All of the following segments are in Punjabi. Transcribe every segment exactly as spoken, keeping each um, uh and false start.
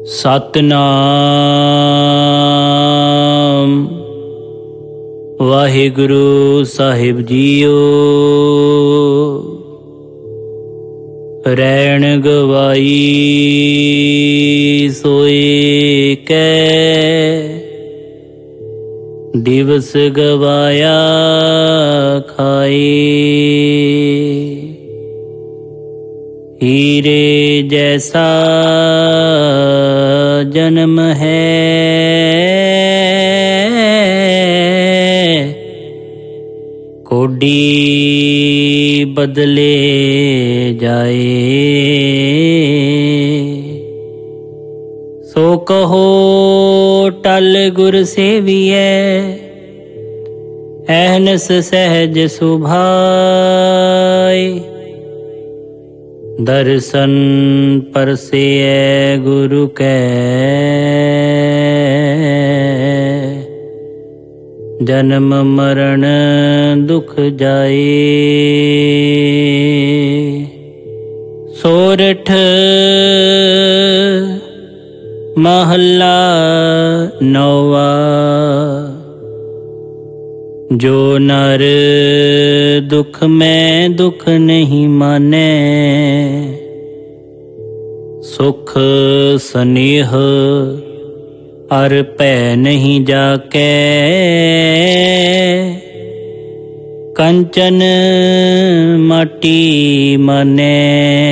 ਸਤਿਨਾਮ ਵਾਹਿਗੁਰੂ ਸਾਹਿਬ ਜੀਓ। ਰੈਣ ਗਵਾਈ ਸੋਏ ਕੈ, ਦਿਵਸ ਗਵਾਇਆ ਖਾਏ। ਹੀਰੇ ਜੈਸਾ ਜਨਮ ਹੈ, ਕੋਡੀ ਬਦਲੇ ਜਾਏ। ਸੋ ਕਹੋ ਟਲ ਗੁਰ ਸੇਵੀਐ, ਅਹਨਸ ਸਹਿਜ ਸੁਭਾਏ। ਦਰਸ਼ਨ ਪਰਸੇਐ ਗੁਰੂ ਕੈ, ਜਨਮ ਮਰਨ ਦੁਖ ਜਾਏ। ਸੋਰਠ ਮਹੱਲਾ ਨੌਵਾਂ। ਜੋ ਨਰ ਦੁਖ ਮੈਂ ਦੁਖ ਨਹੀਂ ਮਾਨੈ, ਸੁਖ ਸਨੇਹ ਅਰ ਭੈ ਨਹੀਂ ਜਾਕੈ। ਕੰਚਨ ਮਾਟੀ ਮਾਨੈ,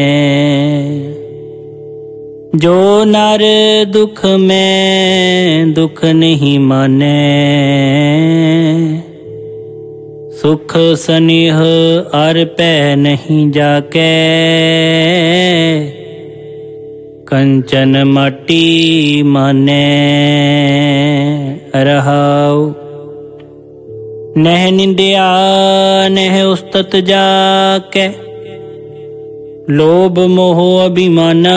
ਜੋ ਨਰ ਦੁਖ ਮੈਂ ਦੁਖ ਨਹੀਂ ਮਾਨੈ। ਸੁਖ ਸਨੇਹ ਅਰ ਭੈ ਨਹੀਂ ਜਾਕੈ। ਕੰਚਨ ਮਾਟੀ ਮਾਨੈ। ਰਹਾਉ ਨਹਿ ਨਿੰਦਿਆ ਨਹਿ ਉਸਤਤ ਜਾਕੈ, ਲੋਭ ਮੋਹ ਅਭਿਮਾਨਾ।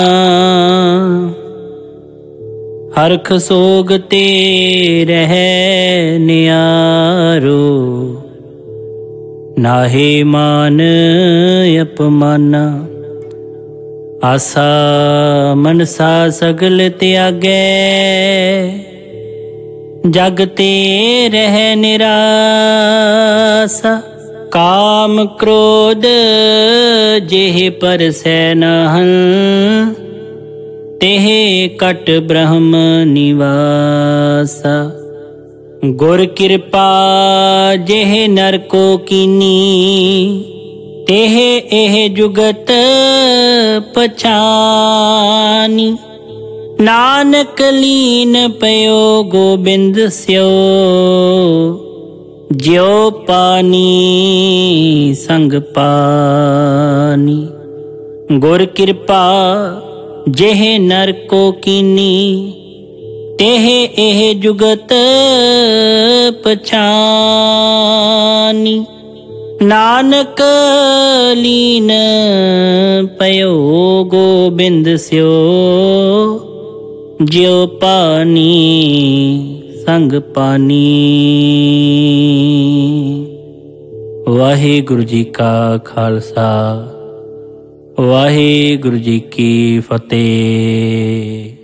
ਹਰਖ ਸੋਗ ਤੇ ਰਹਿ ਨਿਆਰੋ, ਨਾਹੀ ਮਾਨ ਅਪਮਾਨਾ। ਆਸਾ ਮਨਸਾ ਸਗਲ ਤਿਆਗੈ, ਜਗ ਤੇ ਰਹਿ ਨਿਰਾਸਾ। ਕਾਮ ਕ੍ਰੋਧ ਜਿਹ ਪਰਸੈ ਨਾਹੰ, ਤਿਹ ਕਟ ਬ੍ਰਹਮ ਨਿਵਾਸਾ। ਗੁਰ ਕਿਰਪਾ ਜਿਹ ਨਰ ਕੋ ਕੀਨੀ, ਤਿਹ ਇਹ ਜੁਗਤ ਪਛਾਨੀ। ਨਾਨਕ ਲੀਨ ਪਇਓ ਗੋਬਿੰਦ ਸਿਓ, ਜਿਉ ਪਾਨੀ ਸੰਗ ਪਾਨੀ। ਗੁਰ ਕਿਰਪਾ ਜਿਹ ਨਰ ਕੋ ਕੀਨੀ, ਤਿਹ ਇਹ ਜੁਗਤ ਪਛਾਨੀ। ਨਾਨਕ ਲੀਨ ਪਇਓ ਗੋਬਿੰਦ ਸਿਓ, ਜਿਉ ਪਾਨੀ ਸੰਗ ਪਾਨੀ। ਵਾਹਿਗੁਰੂ ਜੀ ਕਾ ਖਾਲਸਾ, ਵਾਹਿਗੁਰੂ ਜੀ ਕੀ ਫਤਿਹ।